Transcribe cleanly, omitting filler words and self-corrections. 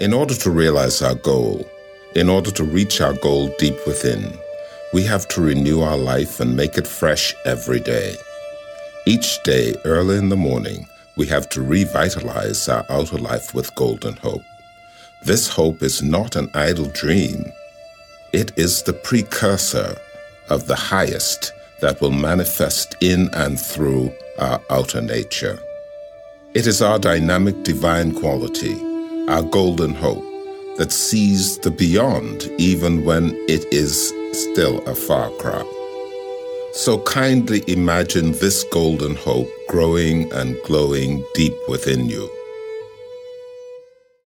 In order to realize our goal, in order to reach our goal deep within, we have to renew our life and make it fresh every day. Each day, early in the morning, we have to revitalize our outer life with golden hope. This hope is not an idle dream. It is the precursor of the highest that will manifest in and through our outer nature. It is our dynamic divine quality, our golden hope, that sees the beyond even when it is still a far cry. So kindly imagine this golden hope growing and glowing deep within you.